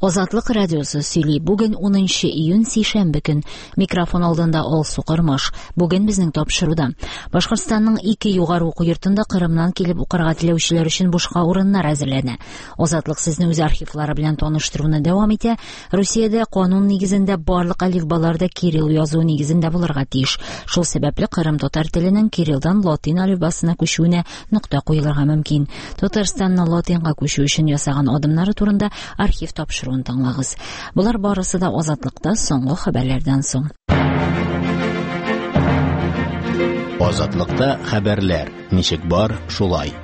Азатлык радиосы сөйли. Бүген 10 июнь сейшәмбе көн. Микрофон алдында Алсу Кырмаш. Бүген безнең тапшыруда. Башкортстанның 2 югары уку йортында Кырымнан килеп укырга теләүчеләр өчен бушка урыннар әзерләнә. Азатлык сезне үз архивлары белән таныштыруны дәвам итә. Русиядә канун нигезендә барлык алифбаларда кирилл язуы нигезендә булырга тиеш. Шул сәбәпле Кырым татар теленең кириллдан латин алифбасына күчүенә нокта куелырга мөмкин. Татарстанның латинга күчү өчен ясаган адымнары турында архив тапшыру тыңлагыз. Булар барысы да Азатлыкта соңгы хәбәрләрдән соң. Азатлыкта хәбәрләр. Ничек бар, шулай.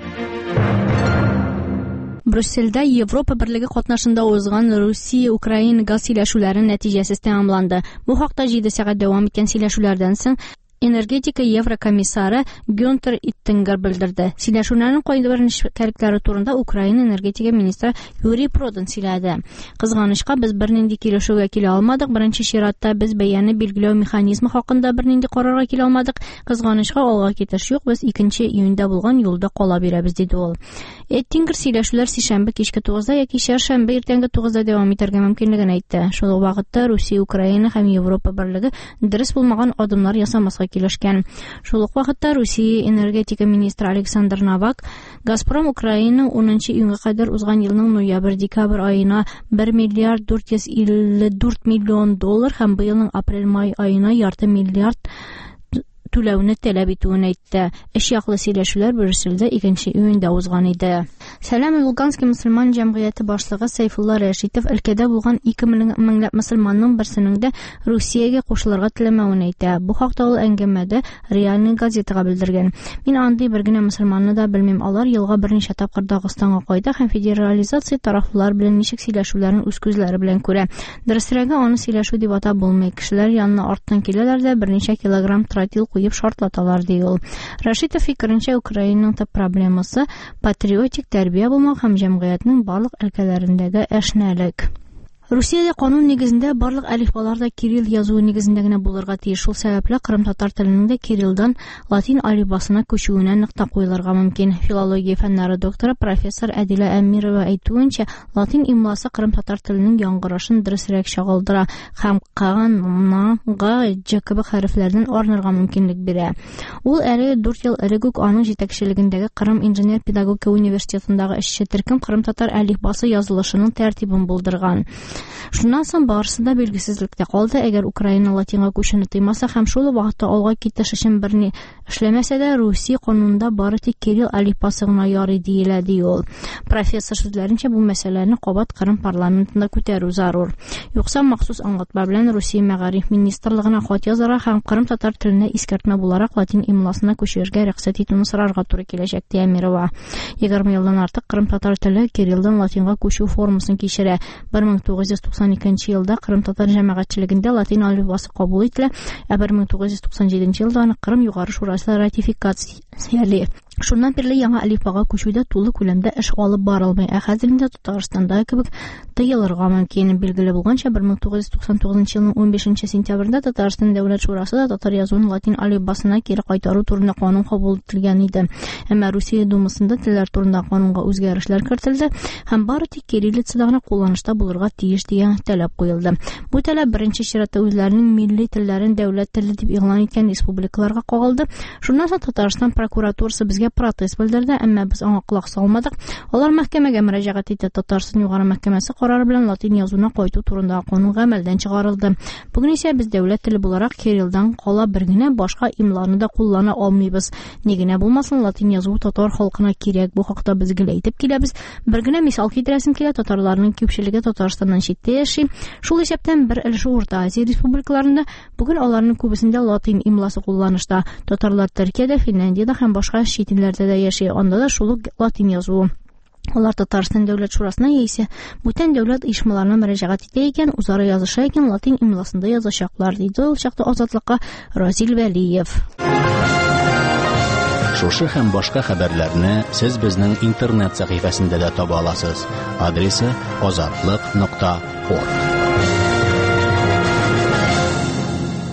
Брюссельдә Европа берлеге катнашында узган Русия-Украина газ сөйләшүләре нәтиҗәсез тәмамланды. Бу хакта 7 сәгать дәвам иткән сөйләшүләрдән соң энергетика еврокомиссары Гюнтер Иттингер белдерде. Сөйләшүләрнең кайбер нечкәлекләре турында Украина энергетика министры Юрий Продан сөйләде. Кызганычка без бернинди килешүгә килә алмадык. Беренче чиратта без бәяне билгеләү механизмы хакында бернинди карарга килә алмадык. Кызганычка алга китеш юк. Без 2 июньдә булган юлда кала бирәбез диде ул. Иттингер сөйләшүләр сейшәмбе кичке 9-да яки чаршәмбе иртәнге 9-да дәвам итәргә мөмкинлеген әйтте. Шул ук вакытта Русия, Украина һәм Европа берлеге дөрес булмаган адымнар ясамаска килешкән. Шул ук вакытта Русия энергетика министры Александр Новак Газпром Украина 10 июньгә кадәр узган елның ноябрь-декабрь аена 1 миллиард 454 миллион доллар һәм быелның апрель-май аена ярты миллиард түләүне таләп итүен әйтте. Эш яклы сөйләшүләр Брюссельдә 2 июньдә узган иде. Сәлам Луганский мөселман җәмгыяте башлыгы Сайфулла Рәшитов өлкәдә булган 2 меңләп мөселманның берсенең дә Русиягә кушылырга теләмәвен әйтә. Бу хакта ул әңгәмәдә Реальный газетага белдергән. Мин андый бер генә мөселманны да белмим. Алар елга берничә тапкыр Дагыстанга кайда һәм федерализация тарафлар белән ничек сөйләшүләрен үз күзләре белән күрә. Дөресрәге аны сөйләшү дип атап булмый. Кешеләр янына арттан киләләр дә берничә килограмм тротил куеп шартлаталар ди ул. Рашитов фикеренчә Украинаның төп проблемасы патриотик тәрбия булмау һәм җәмгыятьнең барлык өлкәләрендәге әшнәлек. Русиядә канун нигезендә барлык алифбаларда кирилл язуы нигезендә генә булырга тиеш. Шул сәбәпле Кырым татар теленең дә кириллдан латин алифбасына күчүенә нокта куелырга мөмкин. Филология фәннәре докторы профессор Әдилә Әмирова әйтүенчә, латин имласы Кырым татар теленең яңгырашын дөресрәк чагылдыра һәм га кебек хәрефләрдән арынырга мөмкинлек бирә. Ул әле 4 ел элек үк аның җитәкчелегендәге Кырым инженер-педагогика университетындагы эшче төркем Кырым татар алифбасы язылышының тәртибен булдырган. Шуннан соң барысы да билгесезлектә калды. Әгәр Украина латинга күчүне тыймаса һәм шул вакытта алга китеш өчен берни эшләмәсә дә, Русия канунында бары тик кирилл алифбасы гына ярый диелә ди ул. Профессор сүзләренчә, бу мәсьәләне кабат Кырым парламентында күтәрү зарур. Юкса махсус аңлатма белән Русия мәгариф министрлыгына хат язарга һәм Кырым татар теленә искәртмә буларак латин имласына күчерергә рөхсәт итүне сорарга туры киләчәк ди Әмирова. 20 елдан артык Кырым татар теле кириллдан латинга күчү формасын кичерә. 1992 елда Кырым татар җәмәгатьчелегендә латин алифбасы кабул ителә, 1997 елда аны Кырым югары шурасы ратификацияле. Шуннан бирле яңа алифбага күчүдә тулы күләмдә эш алып барылмый. Хәзердә Татарстанда кебек тыелырга мөмкин. Билгеле булганча 1999 елның 15 сентябрендә Татарстан дәүләт шурасы да татар язуын латин алифбасына кире кайтару турында канун кабул ителгән иде. Әмма Русия Думасында телләр турында канунга үзгәрешләр кертелде һәм бары тик кириллицада гына кулланышта булырга тиеш дигән таләп куелды. Бу таләп беренче чиратта үзләренең милли телләрен дәүләт теле дип игълан иткән республикаларга кагылды. Шуннан соң Татарстан прокуратурасы безгә протест белдерде, әмма без аңа колак салмадык. Алар мәхкәмәгә мөрәҗәгать итте. Татарстан югары мәхкәмәсе карары белән латин язуына кайту турында канун гамәлдән чыгарылды. Бүген исә без дәүләт теле буларак кириллдан кала бер генә башка имланы да куллана алмыйбыз. Ни генә булмасын, латин язуы татар халкына кирәк. Бу хакта без генә әйтеп киләбез. Бер генә мисал китерәсем килә. Татарларның күпчелеге Татарстаннан читтә яши. Шул исәптән бер өлеше Урта Азия республикаларында бүген аларның күбесендә латин имласы кулланышта. Татарлар Төркиядә, Финляндиядә һәм башка чит илләрдә дә яши. Анда да шул латин язуы. Алар Татарстан дәүләт шурасына яисә бүтән дәүләт оешмаларына мөрәҗәгать итә икән, үзара языша икән, латин имласында язачаклар, диде ул чакта Азатлыкка Разил Вәлиев. Шушы һәм башка хәбәрләрне сез безнең интернет сәхифәсендә дә таба аласыз. Адресы azatlyk.org.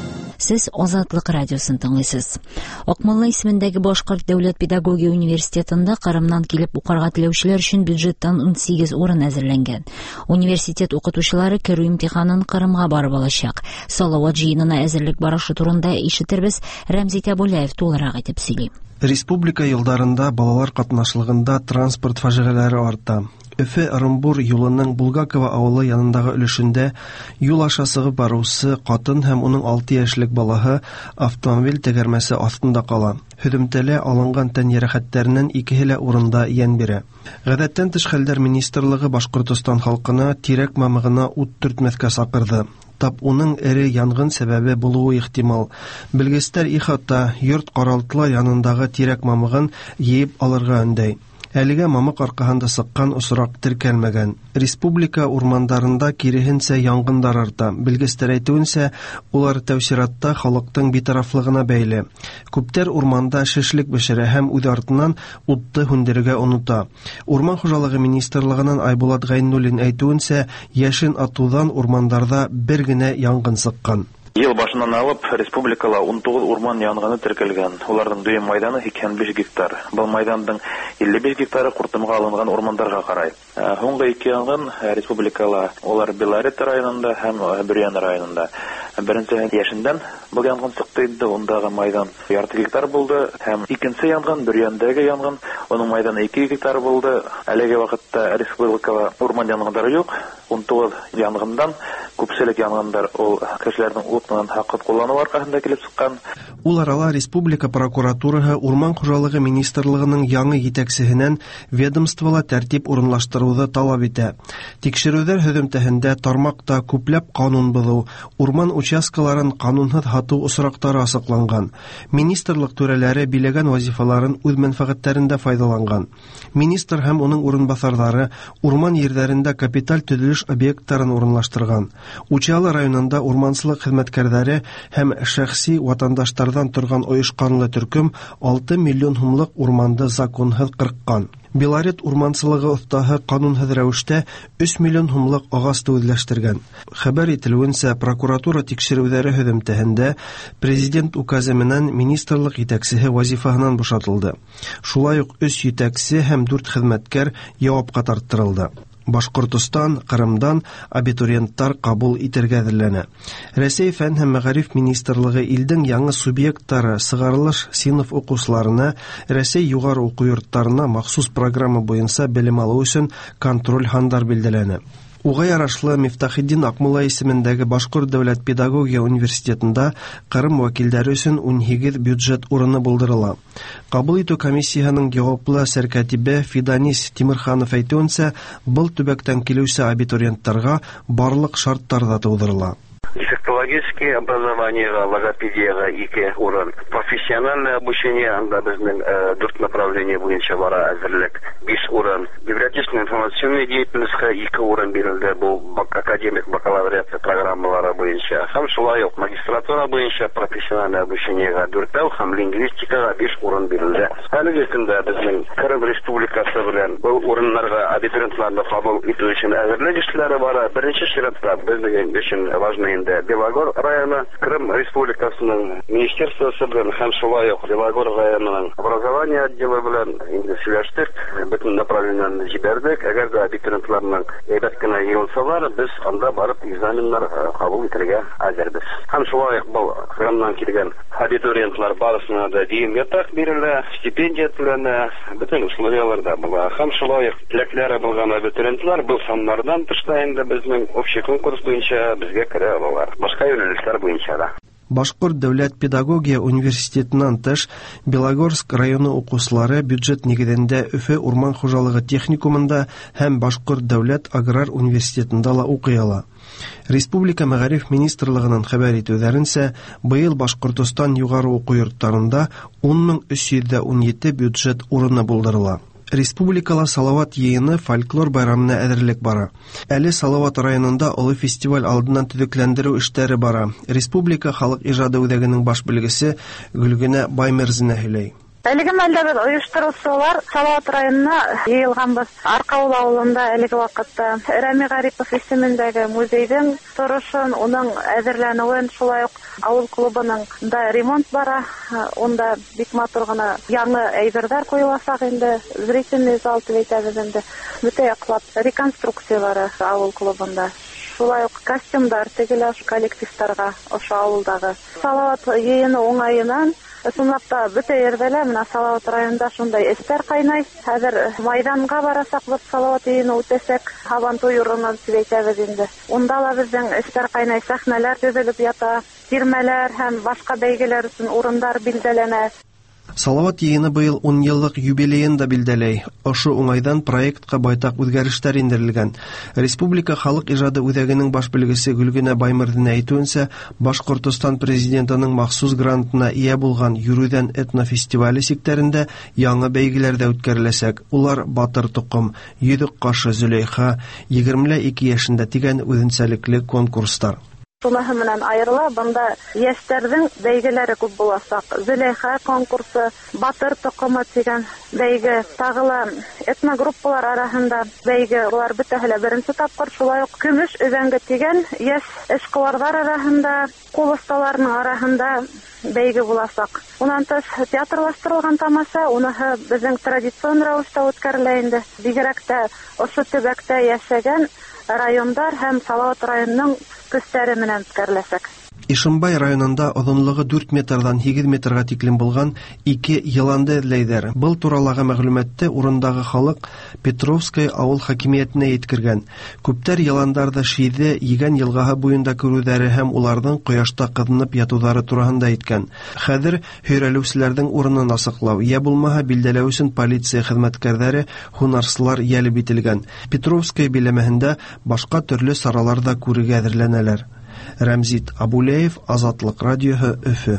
Сез Азатлык радиосын тыңлыйсыз. Акмалла исемендәге Башкорт дәүләт педагогия университетында Кырымнан килеп укырга теләүчеләр өчен бюджеттан 18 урын әзерләнгән. Университет укытучылары керү имтиханын Кырымга барып алачак. Салават җыенына әзерлек барышы турында ишетербез. Рәмзит Абулаев тулырак әйтеп сөйли. Республика елдарында балалар катнашлыгында транспорт фаҗигаләре арта. Өфе-Орынбур юлының Булгакова авылы янындагы өлешендә юл аша сыгып баручы катын һәм уның 6 яшьлек балаһы автомобиль тәгәрмәсе астында кала. Һөдемтәлә алынган тән ярәхәтләреннән икеһе лә урында ян бирә. Гадәттән тыш хәлләр министрлыгы Башкортстан халкына тирәк мамыгына ут төртмәскә сакырды. Тап уның эре янгын сәбәбе булуы ихтимал. Белгечләр ихата йорт каралтылар янындагы тирәк мамыгын йыеп алырга өндәй. Әлегә мамык аркаһында сыккан осрак теркәлмәгән. Республика урмандарында киреһенчә янгындар арта. Белгечләр әйтүенчә, улар тәүсиратта халыктың битарафлыгына бәйле. Күптәр урманда шишлек бешерә һәм үз артыннан утты һүндерергә оныта. Урман хуҗалыгы министрлыгыннан Айбулат Гайнуллин әйтүенчә, яшен атудан урмандарда бер генә янгын сыккан. Ел башынан алып, республикала 19 урман янгыны теркәлгән. Уларның дөйм майданы 85 гектар. Бұл майданның 55 гектары куртымга алынган урмандарга карай. Һуңгы 2 янгын республикала олар Белорет районында һәм Бөрьян районында. Беренче яшендән бу янгын чыкты инде, ондагы майдан ярты гектар булды һәм икенче янгын Бөрьяндагы янгын, оның майданы 2 гектар булды. Әлеге вакытта республикала урман янгындары юк. 19 янгындан күпчелек янгындар ул кешеләрнең утыннан хакыт куллану аркасында килеп чыккан. Ул арала республика прокуратураһы Урман хуҗалыгы министрлыгының яңа җитәкчесеннән ведомствола тәртип урынлаштыруды талап итә. Тикшерүләр һөҗүмтәһендә тармакта күпләп канун бозу, урман участкаларын канунһыз хату осрактары асыкланган. Министрлык түрәләре биләгән вазифаларын үз мәнфәгатьләрендә файдаланган. Министр һәм уның урынбасарлары урман җирләрендә капиталь төзелеш объектларын урынлаштырган. Учалы районында урманчылык хезмәткәрләре һәм шәхси ватандашлардан торган оешканлы төркем 6 миллион сумлык урманды законсыз кырккан. Белорет урманчылыгы остаһы канунсыз рәвештә 3 миллион сумлык агас төзелештергән. Хәбәр ителүенчә, прокуратура тикшерүләре һөҗүмтәһендә президент указы менән министрлык җитәкчесе вазифаһыннан бушатылды. Шулай ук 3 җитәкче һәм 4 хезмәткәр явапка тарттырылды. Башкортстан, Кырымдан абитуриенттар кабул итәргә әзерләнә. Россия фән һәм мәгариф министрлыгы илдән яңа субъектлары сыгарылыш сыйныф укучыларына Россия югары уку йортларына махсус программа буенча белем алу өчен контроль һандар билдәләнә. Уга ярашлы Мифтахиддин Акмулла исемендәге Башкорт дәүләт педагогия университетында Кырым вәкилләре өчен 12 бюджет урыны булдырыла. Кабул итү комиссиясының җаваплы сәркәтибе Фиданис Тимирханов әйтүенчә, был төбәктән килүче абитуриентларга барлык шартлар да тудырыла. Дефектологическое образование, логопедия, 2 урын. Профессиональное обучение, анда безнең 4 направление буенча бара әзерлек 5 урын. Библиотечно-информационная деятельность 2 урын бирелде, бу академик бакалавриат программалары буенча. Һәм шулай ук магистратура буенча профессиональное обучениегә 4 һәм лингвистикага 5 урын бирелде. Әлеге көндә безнең Кырым Республикасы белән бу урыннарга абитуриентларны кабул итү өчен әзерлек эшләре бара. Беренче чиратта безнең өчен важный Белогор районы, Крым Республикасының министерствосы белән һәм шулай ук Белогор районының образование отделы белән инде сөйләштек, бөтен направлениеләрне җибәрдек. Әгәр дә абитуриентларның әйбәт кенә йөрсәләр, без анда барып экзаменнар кабул итәргә әзербез. Һәм шулай ук бу Крымнан килгән абитуриентлар барысына да дигән ятак бирелә, стипендия түләнә, бөтен условияларда була. Һәм шулай ук теләкләре булган абитуриентлар бу саннардан тышта инде безнең общий конкурс буенча безгә керә алалар. Башка юнәлешләр буенча да. Башкорт дәүләт педагогия университетыннан тыш Белогорск районы укучылары бюджет нигезендә Өфе урман хуҗалыгы техникумында һәм Башкорт дәүләт аграр университетында ла укый ала. Республика мәгариф министрлыгының хәбәр итүләренчә, быел Башкортстан югары уку йортларында 10317 бюджет урыны булдырыла. Республикала Салават йыйыны фольклор байрамына әзерлек бара. Әле Салават районында олы фестиваль алдыннан төзекләндерү эшләре бара. Республика халык иҗады үзәгенең баш белгесе Гөлгенә Баймерзина һөйләй. Әлеге мәлдә без оештыручылар Салават районына йыелганбыз. Аркаул авылында әлеге вакытта Рами Гарипов исемендәге музейдин торышын, уның әзерләнүен, шулай ук авыл клубының да ремонт бара. Онда бик матур гына яңа әйберләр куелачак инде. Зрительный зал төзеләбез инде. Бөтә яклап реконструкцияләре авыл клубында. Шулай ук костюмдар тегелә коллективларга ошо авылдагы. Салават йыйыны уңайынан Сунлап та бөтә ердә менә Салават районында шундай эстәр кайнай. Хәзер майданга барасакбыз, Салават йыйыны үтәсәк, Һавантуй урынын сөйләтәбез инде. Унда ла безнең эстәр кайнай, сәхнәләр төзелеп ята, тирмәләр һәм башка бәйгеләр өчен урыннар билдәләнә. Салават йыйыны быел 10 еллык юбилеен да билдәләй. Ошо уңайдан проектка байтак үзгәрешләр индерелгән. Республика халык иҗады үзәгенең баш белгесе Гөлгенә Баймырдин әйтүенчә, Башкортстан президентының махсус грантына ия булган Йөрүдән этнофестивале сектәрендә яңа бәйгеләр дә үткәреләчәк. Улар Батыр Тукым, Йөдек кашы Зөләйха, 22 яшендә дигән үзенчәлекле конкурслар. Шуныһы менән айырыла, бында яшьләрнең бәйгеләре күп булачак. Зөләйха конкурсы, Батыр Тукымы дигән бәйге, тагыла этногруппалар арасында бәйге, булар бөтәһе беренче тапкыр. Шулай ук Көмеш өзәңге дигән яшь эшкуарлар арасында, кул осталарының арасында бәйге булачак. Унан тыш театрлаштырылган тамаша, уныһы безнең традицион рәвештә үткәрелә инде. Бигрәк тә ошо төбәктә яшәгән райондар һәм Салават районының көстәре менән үткәреләчәк. Ишембай районында озынлыгы 4 метрдан 8 метрга тиклем булган 2 йыланды эзләйдер. Был туралагы мәгълүматты урындагы халык Петровская авыл хакимиятенә yetkергән. Күптәр йыландарда Шиде, Йигән елгаһы буенда күрүләре һәм уларның кояшта кызынып ятулары турында әйткән. Хәзер хөйрәлүчеләрнең урынын асыклау, я булмаһа билдәләү өчен полиция хезмәткәрләре, һунарчылар ялеп ителгән. Петровская биләмәһендә башка төрле саралар да күрергә әзерләнәләр. Рәмзит Абулеев, Азатлык радиоһы, Өфө.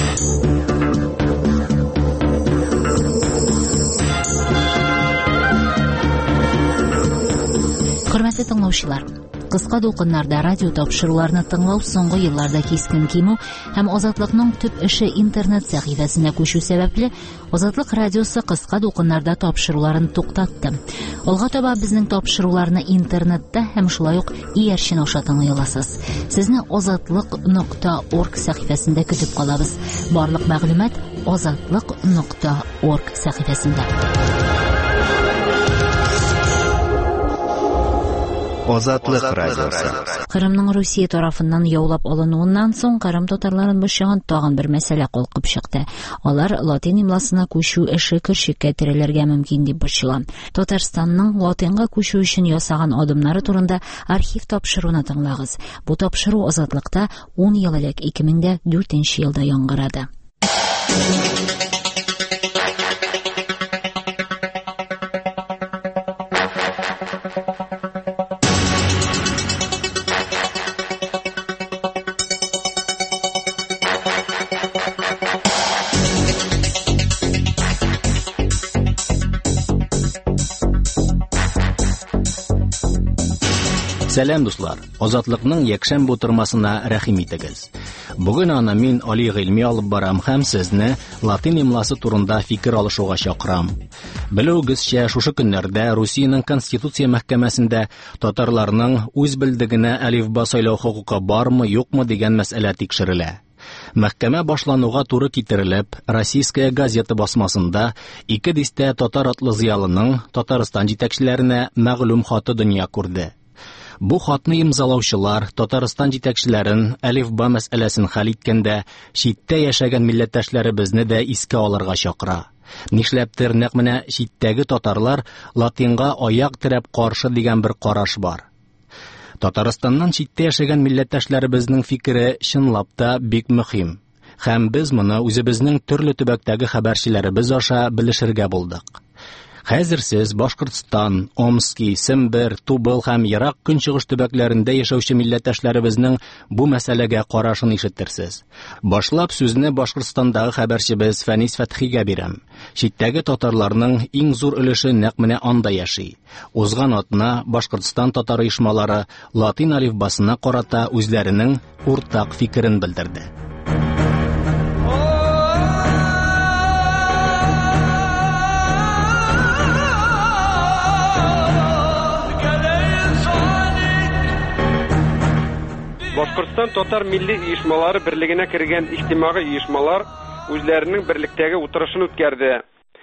Хөрмәтле тыңлаучылар, кыска дулкыннарда радио тапшыруларны тыңлау соңгы елларда кискен кимү һәм Азатлыкның төп эше интернет сәхифәсенә күчү сәбәпле Азатлык радиосы кыска дулкыннарда тапшыруларын туктатты. Алга таба безнең тапшыруларны интернетта һәм шулай ук иярчен аша тыңлый аласыз. Сезне azatlyk.org сәхифәсендә көтеп калабыз. Барлык мәгълүмат azatlyk.org сәхифәсендә. Азатлык радиосы. Кырымның Русия тарафыннан яулап алынуыннан соң Кырым татарларын борчыган тагын бер мәсьәлә калкып чыкты. Алар латин имласына күчү эше киршеккә терелергә мөмкин дип борчыла. Татарстанның латинга күчү өчен ясаган адымнары турында архив тапшыруны тыңлагыз. Бу тапшыру Азатлыкта 10 ел элек 2004 елда яңгырады. Сәлам дуслар, Азатлыкның якшәмбе утырмасына рәхим итегез. Бүген аны мин али гыйльми алып барам һәм сезне латин имласы турында фикер алышуга чакырам. Белүгезчә, шушы көннәрдә Русиянең Конституция мәхкәмәсендә татарларның үз белдегенә әлифба сайлау хукукы бармы, юкмы дигән мәсьәлә тикшерелә. Мәхкәмә башлануга туры китерелеп, Российская газета басмасында 2 дистә татар атлы зыялының Татарстан җитәкчеләренә мәгълүм хаты дөнья күрде. Бу хатны имзалаучылар Татарстан җитәкчеләрен әлифба мәсьәләсен хәл иткәндә читтә яшәгән милләттәшләребезне дә искә алырга чакыра. Нишләптер нәкъ менә читтәге татарлар латинга аяк терәп каршы дигән бер караш бар. Татарстаннан читтә яшәгән милләттәшләребезнең фикере чынлап та бик мөһим. Һәм без моны үзебезнең төрле төбәктәге хәбәрчеләребез аша белешергә булдык. Хәзер сез Башкортстан, Омский, Сембер, Тубыл һәм Ерак көнчыгыш төбәкләрендә яшәүче милләттәшләребезнең бу мәсьәләгә карашын ишеттерсез. Башлап сүзне Башкортстандагы хәбәрчебез Фәнис Фәтхигә бирәм. Читтәге татарларның иң зур өлеше нәкъ менә анда яши. Узган атна Башкортстан татар оешмалары латин алифбасына карата үзләренең уртак фикерен белдерде. Башкортстан татар милли оешмалары берлегенә кергән ихтимагый оешмалар үзләренең берлектәге утырышын үткәрде.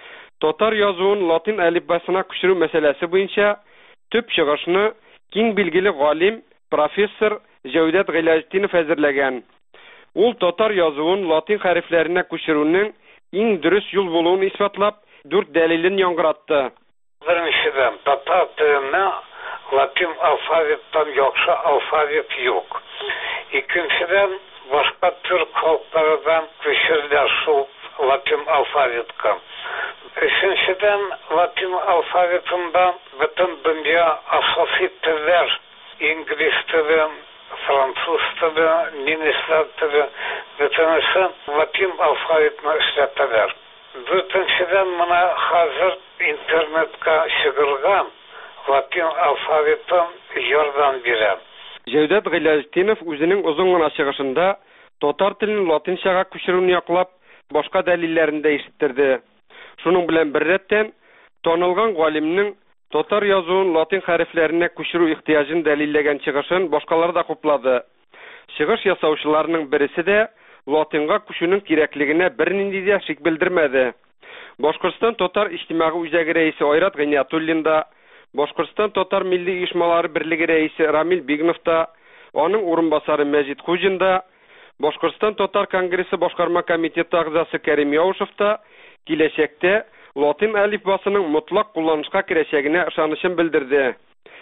Татар язуын латин әлифбасына күчерү мәсьәләсе буенча төп чыгышны киң билгеле галим профессор Җәүдәт Гыйләҗетдинов әзерләгән. Ул татар язуын латин хәрефләренә күчерүнең иң дөрес юл булуын исбатлап, 4 дәлилен яңгыратты. Беренчедән, татар теленә латин алфавиттан яхшы алфавит юк. Икенчедән, башка төрк халыклардан күчерелә шул латин алфавитка. Өченчедән, латин алфавитында бөтен дөнья асаси телләр, инглиз теле, француз теле, немец теле, бөтенесе латин алфавитны эшләтәләр. Дүртенчедән, моны хәзер интернетка чыгарган латин алфавитын ярдәм бирә. Җәүдәт Гыйләҗетдинов үзенең озын гына чыгышында татар телен латинчага күчерүне яклап, башка дәлилләрен дә ишеттерде. Шуның белән бер рәттән танылган галимнең татар язуын латин хәрефләренә күчерү ихтияҗын дәлилләгән чыгышын башкалар да хуплады. Чыгыш ясаучыларның берсе дә латинга күчүнең кирәклегенә бернинди дә шик белдермәде. Башкортстан татар иҗтимагый үзәге рәисе Айрат Гыйниятуллин да, Башкортстан татар милли оешмалары берлеге рәисе Рамил Бигнов та, аның урынбасары Мәҗит Хуҗин да, Башкортстан татар конгрессы башкарма комитеты әгъзасы Кәрим Яушев та киләчәктә латин әлифбасының мотлак кулланышка керәчәгенә ышанычын белдерде.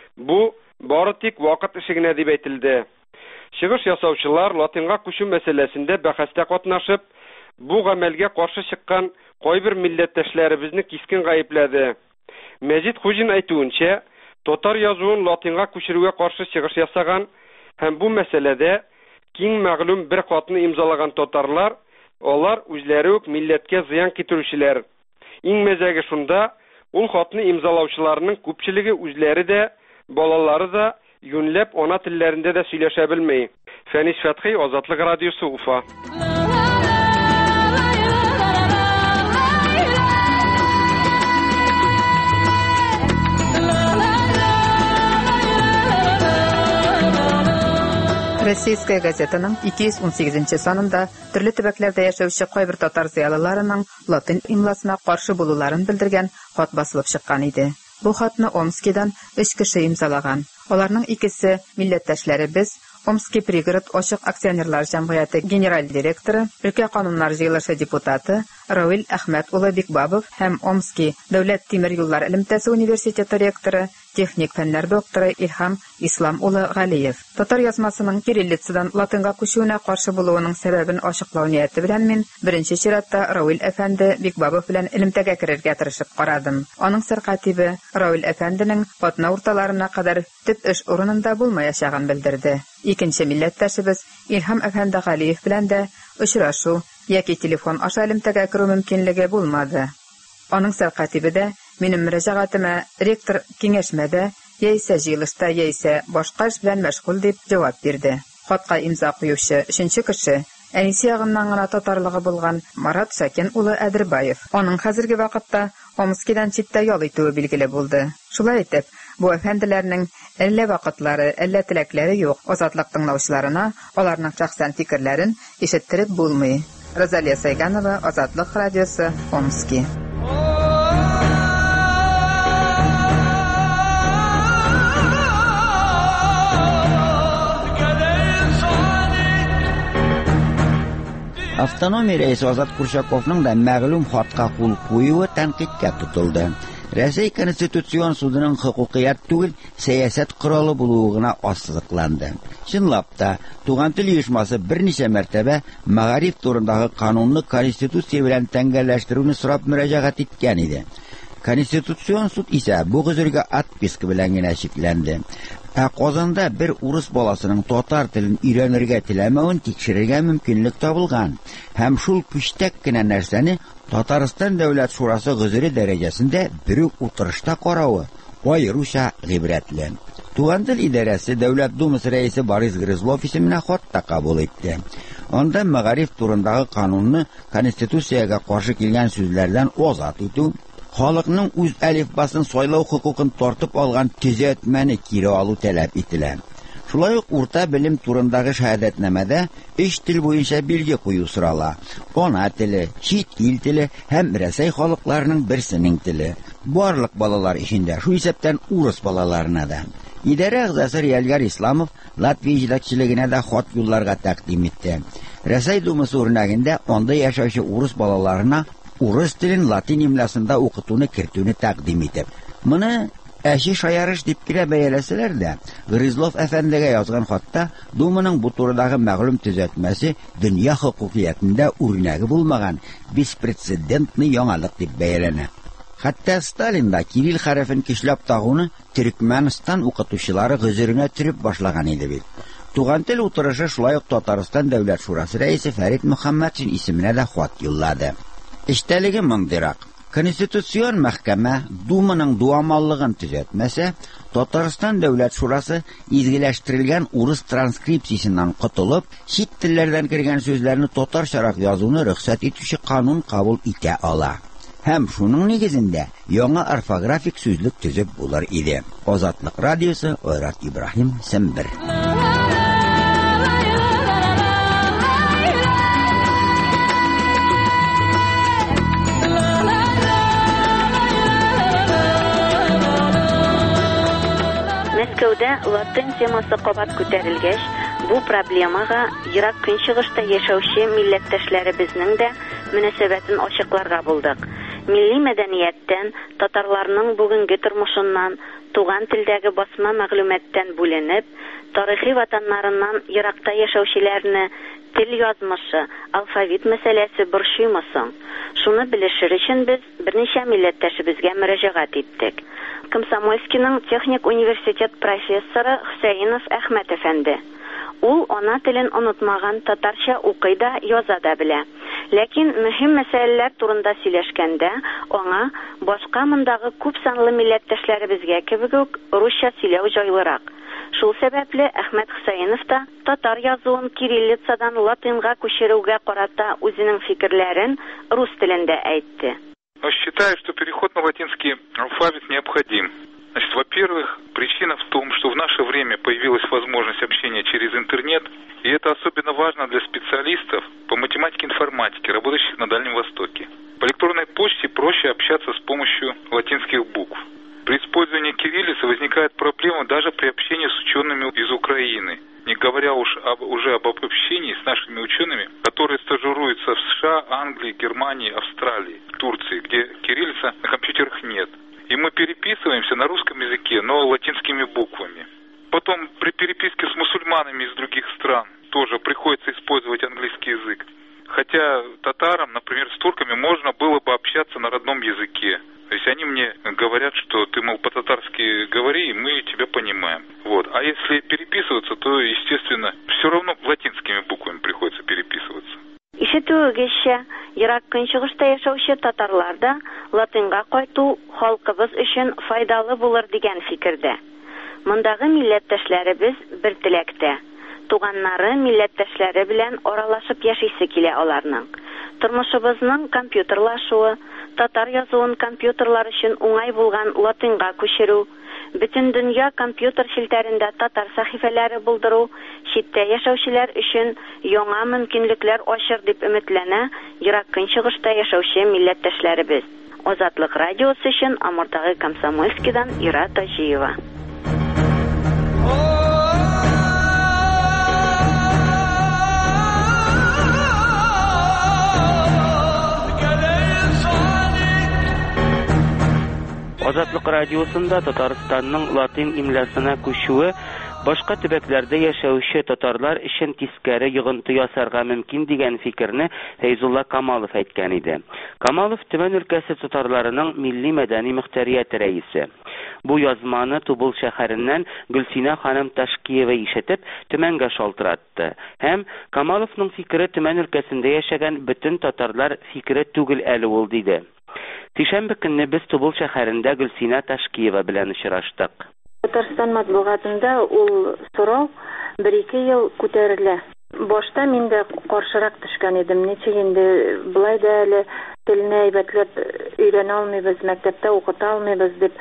Бу бары тик вакыт эше генә дип әйтелде. Чыгыш ясаучылар латинга күчү мәсьәләсендә бәхәстә катнашып, бу гамәлгә каршы чыккан кайбер милләттәшләребезне кискен гаепләде. Мәҗит Хуҗин әйтүенчә, татар язуын латинга күчерүгә каршы чыгыш ясаган һәм бу мәсьәләдә киң мәгълүм бер хатны имзалаган татарлар, алар үзләре үк милләткә зыян китерүчеләр. Иң мәзәге шунда, ул хатны имзалаучыларның күпчелеге үзләре дә, балалары да юньләп ана телләрендә дә сөйләшә белми. Фәнис Фәтхи, Азатлык радиосы, Уфа. Российская газетаның 218 санында төрле төбәкләрдә яшәүче кайбер татар зыялыларының латин имласына каршы булуларын белдергән хат басылып чыккан иде. Бу хатны Омскидан 3 кеше имзалаган. Аларның икесе милләттәшләребез, Омский пригород Ачык акционерлар җәмгыяте генераль директоры, өлкә кануннар җыелышы депутаты Равил Әхмәт улы Бикбабов һәм Омский дәүләт тимер юллар элемтәсе университеты ректоры, техник фәннәр докторы Илһам Ислам улы Галиев. Татар язмасының кириллицадан латинга күчүенә каршы булуының сәбәбен ачыклау нияте белән мин беренче чиратта Равил әфәнде Бикбабов белән элемтәгә керергә тырышып карадым. Аның сәркатибе Равил әфәнденең хатна урталарына кадәр төп эш урынында булмаячагын белдерде. Икенче милләттәшебез Илһам әфәнде Галиев белән дә очрашу яки телефон аша элемтәгә керү мөмкинлеге булмады. Аның сәркатибедә минем мөрәҗәгатемә ректор киңәшмәдә яисә җыелышта яисә башка эш белән мәшгуль дип җавап бирде. Хатка имза куючы 3нче кеше әнисе ягыннан гына татарлыгы булган Марат Шакин улы Әдербаев. Аның хәзерге вакытта Омскидан читтә ял итүе билгеле булды. Шулай итеп, бу әфәнделәрнең әллә вакытлары, әллә теләкләре юк. Азатлык тыңлаучыларына аларның шәхсән фикерләрен ишеттереп булмый. Розалия Сайганова, Азатлык радиосы, Омский. Автономия рәисе Азат Курчаковның да мәгълүм хатка кул куюы тәнкыйтькә тотылды. Рәсәй Конституцион судының хукукият түгел, сәясәт коралы булуы гына ассызыкланды. Чынлап та, Туган тел оешмасы берничә мәртәбә мәгариф турындагы канунны Конституция белән тәңгәлләштерүне сорап мөрәҗәгать иткән иде. Конституцион суд исә бу гозергә отписка белән генә чикләнде. Казанда бер урыс баласының татар телен өйрәнергә теләмәвен тикшерергә мөмкинлек табылган. Һәм шул күчтәк кенә нәрсәне Татарстан дәүләт шурасы гозере дәрәҗәсендә бер утырышта каравы аеруча гыйбрәтле. Туган тел идарәсе Дәүләт Думасы рәисе Борис Грызлов исеменә хат та кабул итте. Анда мәгариф турындагы канунны Конституциягә каршы килгән сүзләрдән азат итү, халыкның үз әлифбасын сайлау хукукын тартып алган төзәтмәне кире алу таләп ителә. Шулай ук урта белем турындагы шаһадәтнамәдә 3 тел буенча билге кую сорала. Ана теле, чит ил теле һәм Рәсәй халыкларының берсенең теле. Барлык балалар ичендә, шу исәптән урыс балаларына да. Идарә әгъзасы Ялгар Исламов Латвия җитәкчелегенә дә хат юлларга тәкъдим итте. Рәсәй Думасы үрнәгендә анда яшәүче урыс балаларына урыс телен латин имласында укытуны кертүне тәкъдим итеп. Моны әши шаярыш дип кенә бәяләсәләр дә, Грызлов әфәндегә язган хатта Думаның бу турыдагы мәгълүм төзәтмәсе дөнья хокукиятендә үрнәге булмаган беспрецедентный яңалык дип бәяләнә. Хәтта Сталин да Кирилл хәрефен көчләп тагуны Төркмәнстан укытучылары гызырына төреп башлаган иде бит. Туган тел утырышы шулай ук Татарстан дәүләт шурасы рәисе Фәрит Мөхәммәтшин исеменә дә хат юллады. Эштәлеге мондырак. Конституцион мәхкәмә Думаның дуамаллыгын төзәтмәсә, Татарстан дәүләт шурасы изгеләштерелгән урыс транскрипциясеннән котылып, чит телләрдән кергән сүзләрне татарчарак язуны рөхсәт итүче канун кабул итә ала. Һәм шуның нигезендә яңа орфографик сүзлек төзеп булыр иде. Азатлык радиосы, Айрат Ибраһим, Сембер. Мәскәүдә латин темасы кабат күтәрелгәч, бу проблемага ерак көнчыгышта яшәүче милләттәшләребезнең дә мөнәсәбәтен ачыкларга булдык. Милли мәдәнияттән, татарларның бүгенге тормышыннан, туган телдәге басма мәгълүматтан бүленеп, тарихи ватаннарыннан еракта яшәүчеләрне тел язмышы, алфавит мәсьәләсе борчыймы соң? Шуны белешер өчен без берничә милләттәшебезгә мөрәҗәгать иттек. Комсомольскийның техник университет профессоры Хөсәенов Әхмәт әфәнде. Ул ана телен онытмаган, татарча укый да, яза да белә. Ләкин мөһим мәсьәләләр турында сөйләшкәндә, аңа башка мондагы күп санлы милләттәшләребезгә кебек үк русча сөйләү җайлырак. Шул сәбәпле Әхмәт Хөсәенов та татар язуын кириллицадан латинга күчерүгә карата үзенең фикерләрен рус телендә әйтте. Считаю, что переход на латинский алфавит необходим. Значит, во-первых, причина в том, что в наше время появилась возможность общения через интернет, и это особенно важно для специалистов по математике и информатике, работающих на Дальнем Востоке. По электронной почте проще общаться с помощью латинских букв. При использовании кириллицы возникает проблема даже при общении с учеными из Украины, не говоря уже об общении с нашими учеными, которые стажируются в США, Англии, Германии, Австралии, Турции, где кириллица на компьютерах нет. И мы переписываемся на русском языке, но латинскими буквами. Потом при переписке с мусульманами из других стран тоже приходится использовать английский язык. Хотя татарам, например, с турками можно было бы общаться на родном языке. То есть они мне говорят, что ты, мол, по-татарски говори, и мы тебя понимаем. Вот. А если переписываться, то, естественно, все равно латинскими буквами приходится переписываться. Ишетүгезчә, ерак көнчыгышта яшәүче татарларда латинга кайту халкыбыз өчен файдалы булыр дигән фикердә. Мондагы милләттәшләребез бер теләктә. Туганнары, милләттәшләре белән аралашып яшисе килә аларның. Тормышыбызның компьютерлашуы, татар язуын компьютерлар өчен уңай булган латинга күчерү, бөтен дөнья компьютер челтәрендә татар сәхифәләре булдыру, читтә яшәүчеләр өчен яңа мөмкинлекләр ачыр дип өметләнә ерак көнчыгышта яшәүче милләттәшләребез. Азатлык радиосы өчен Амуртагы Комсомольскийдан Ира Таҗиева. Азатлык радиосында Татарстанның латин имласына күчүе башка төбәкләрдә яшәүче татарлар өчен тискәре йогынты ясарга мөмкин дигән фикерне Фәйзулла Камалов әйткән иде. Камалов Төмән өлкәсе татарларының милли мәдәни мөхтәрияте рәисе. Бу язманы Тубыл шәһәреннән Гөлсинә ханым Ташкиева ишетеп Төмәнгә шалтыратты. Һәм Камаловның фикере Төмән өлкәсендә яшәгән бөтен татарлар фикере түгел әле ул диде. Тишәмбе көнне без Тубыл шәһәрендә Гөлсинә Ташкиева белән очраштык. Татарстан матбугатында ул сорау 1-2 ел күтәрелә. Башта мин дә каршырак төшкән идем. Ничек инде булай да әле телне әйбәтләп өйрәнә алмыйбыз, мәктәптә укыта алмыйбыз дип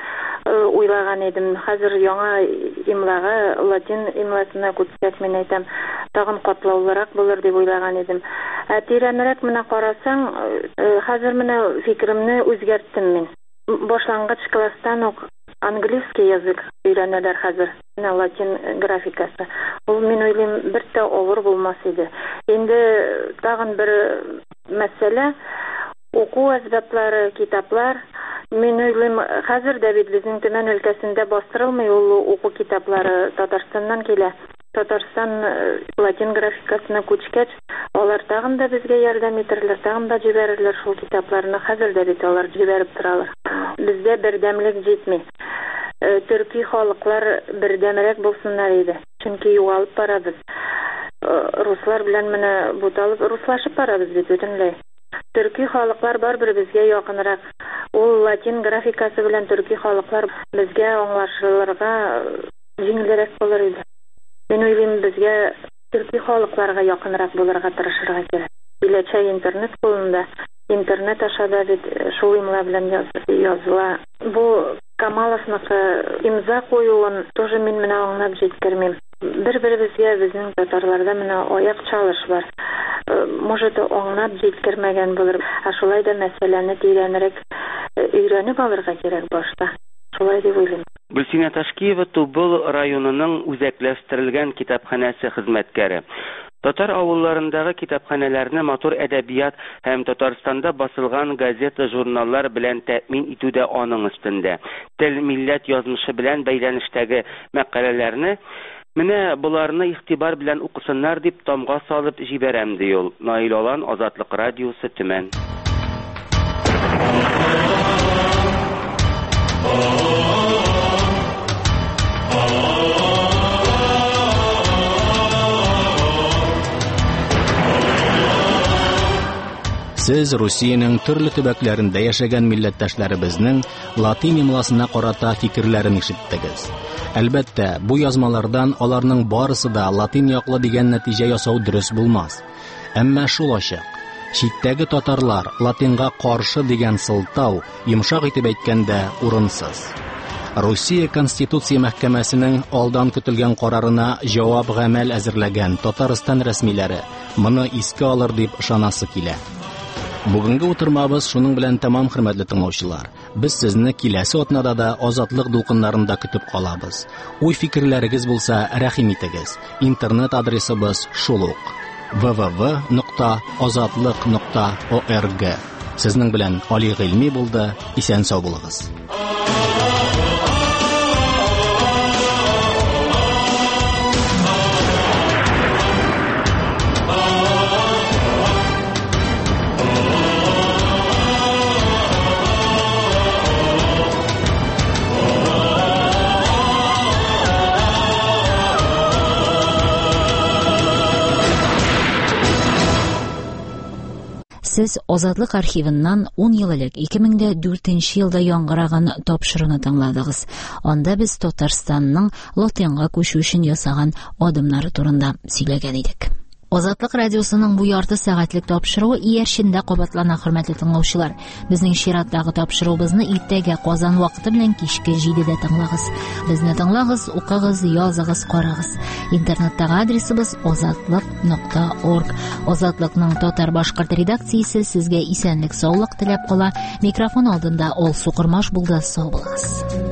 уйлаган идем. Хәзер яңа имлага, латин имласына күчсәк, мин әйтәм, тагын катлаулырак булыр дип уйлаган идем. Тирәнрәк менә карасаң, хәзер менә фикеремне үзгәрттем мин. Башлангыч класстан ук английский язык өйрәнәләр хәзер, латин графикасы. Ул мин уйлыйм, бер дә авыр булмас иде. Инде тагын бер мәсьәлә, уку әсбаплары, китаплар. Мин уйлыйм, хәзер дә бит безнең Төмән өлкәсендә бастырылмый ул уку китаплары, Татарстаннан килә. Татарстан латин графикасына күчкәч, алар тагын да безгә ярдәм итерләр, тагын да җибәрерләр шул китапларны. Хәзер дә бит алар җибәреп торалар. Бездә бердәмлек җитми. Төрки халыклар бердәмрәк булсыннар иде. Чөнки югалып барабыз. Руслар белән менә буталып, руслашып барабыз бит бөтенләй. Төрки халыклар барбер безгә якынрак. Ул латин графикасы белән төрки халыклар безгә аңлашылырга җиңелрәк булыр иде. Мин уйлыйм, безгә төрки халыкларга якынрак булырга тырышырга кирәк. Киләчәк интернет кулында, интернет ашада бит шул имла белән языла. Бу Камаловныкы имза куюын тоже мин менә аңлап җиткермим. Бер-беребезгә безнең татарларда менә аяк чалыш бар. Может, аңлап җиткермәгән булыр. Шулай да мәсьәләне тирәнрәк өйрәнеп алырга кирәк башта. Шулай дип уйлыйм. Гөлсинә Ташкиева Тубыл районының үзәкләштерелгән китапханәсе хезмәткәре. Татар авылларындагы китапханәләрне матур әдәбият һәм Татарстанда басылган газета, журналлар белән тәэмин итүдә аның өстендә. Тел, милләт язмышы белән бәйләнештәге мәкаләләрне менә буларны игътибар белән укысыннар дип тамга салып җибәрәм ди ул. Наил Алан, Азатлык радиосы, Төмән. Сез Русиянең төрле төбәкләрендә яшәгән милләттәшләребезнең латин имласына карата фикерләрен ишеттегез. Әлбәттә, бу язмалардан аларның барысы да латин яклы дигән нәтиҗә ясау дөрес булмас. Әмма шул ачык. Читтәге татарлар латинга каршы дигән сылтау, йомшак итеп әйткәндә, урынсыз. Русия Конституция мәхкәмәсенең алдан көтелгән карарына җавап гамәл әзерләгән Татарстан рәсмиләре моны искә алыр дип ышанасы килә. Бүгенге утырмабыз шуның белән тәмам, хөрмәтле тыңлаучылар. Без сезне киләсе атнада да азатлык дулкыннарында көтеп калабыз. Уй-фикерләрегез булса, рәхим итегез. Интернет адресыбыз шул ук: www.azatlyk.org. Сезнең белән Али Гыйльми булды. Исән сау булыгыз. Сез Азатлык архивыннан 10 ел элек 2004 елда яңгыраган тапшыруны тыңладыгыз. Анда без Татарстанның латинга күчү өчен ясаган адымнары турында сөйләгән идек. Азатлык радиосының бу ярты сәгатьлек тапшыруы иярчендә кабатлана, хөрмәтле тыңлаучылар. Безнең чираттагы тапшыруыбызны иртәгә Казан вакыты белән кичке 7дә тыңлагыз. Безне тыңлагыз, укыгыз, языгыз, карагыз. Интернеттагы адресыбыз azatlyk.org. Азатлыкның татар-башкорт редакциясе сезгә исәнлек, саулык теләп кала. Микрофон алдында Алсу Кырмаш булды. Сау булыгыз.